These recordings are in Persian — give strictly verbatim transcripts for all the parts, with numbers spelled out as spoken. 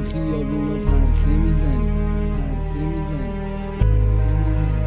تو خیابونا پرسه میزنی پرسه میزنی پرسه میزنی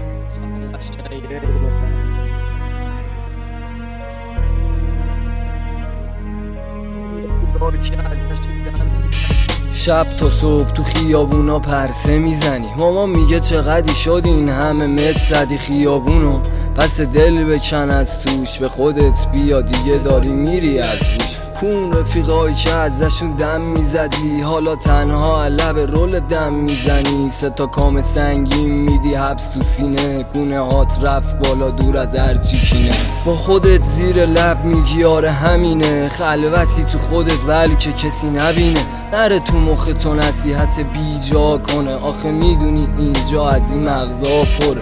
شب تا صبح تو خیابونا پرسه میزنی. ماما میگه چقدی شد این همه متر زدی خیابونو، پس دل بکن از توش، به خودت بیا دیگه داری میری از روش. کون رفیقایی که ازشون دم میزدی، حالا تنها لب رول دم میزنی. سه تا کام سنگین میدی حبس تو سینه، گونه هات رفت بالا دور از هرچی کینه. با خودت زیر لب میگی آره همینه، خلوتی تو خودت بلکه کسی نبینه. نره تو مخ تو نصیحت بی جا کنه، آخه میدونی اینجا از این مغزا پره.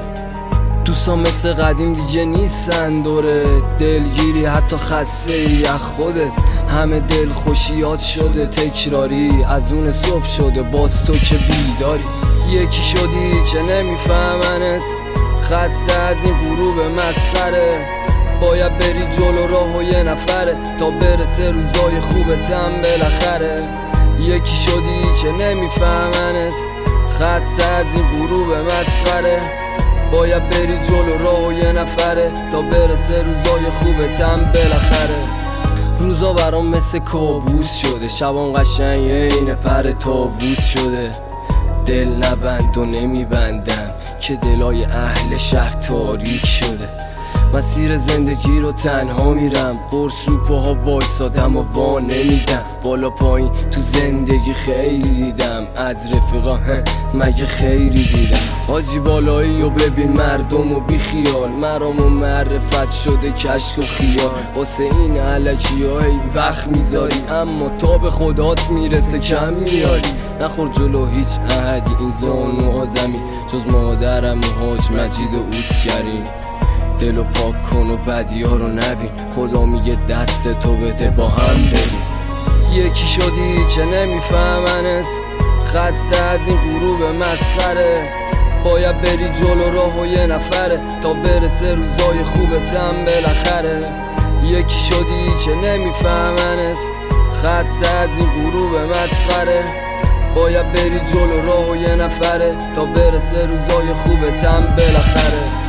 دوستا مثل قدیم دیگه نیستن دوره، دلگیری حتی خسته ای از خودت. همه دل خوشیات شده تکراری، از اون صبح شده باز تو که بیداری. یکی شدی که نمیفهمنت، خسته از این غروب مسخره. باید بری جلو راه و یه نفره، تا برسه روزای خوبتم بالاخره. یکی شدی که نمیفهمنت، خسته از این غروب مسخره. باید بری جلو راه و یه نفره، تا برسه روزای خوبتم بالاخره. روزا برام مثل کابوس شده، شبام قشنگ اینه پر طاووس شده. دل نبند و نمیبندم که دلای اهل شهر تاریک شده. مسیر زندگی رو تنها میرم، قرص رو پاها وایسادم و وا نمیدم. بالا پایین تو زندگی خیلی دیدم، از رفیقا مگه خیری دیدم. حاجی بالایی و ببین مردم و بی خیال، مرام و معرفت شده کشک و خیال. واسه این علکی ها هی وقت میذاری، اما تا به خدات میرسه کم میاری. نخور جلو هیچ عهدی این زانو آزمی، جز مادرم و حاج مجید و اوس کریم. دلو پاک کن و بدی ها رو نبین، خدا میگه دست تو بده با هم بریم. یکی شدی که نمیفهمنت، خسته از این غروب مسخره. باید بری جلو راه و یه نفره، تا برسه روزای خوبتم بالاخره. یکی شدی که نمیفهمنت، خسته از این غروب مسخره. باید بری جلو راه و یه نفره، تا برسه روزای خوبتم بالاخره.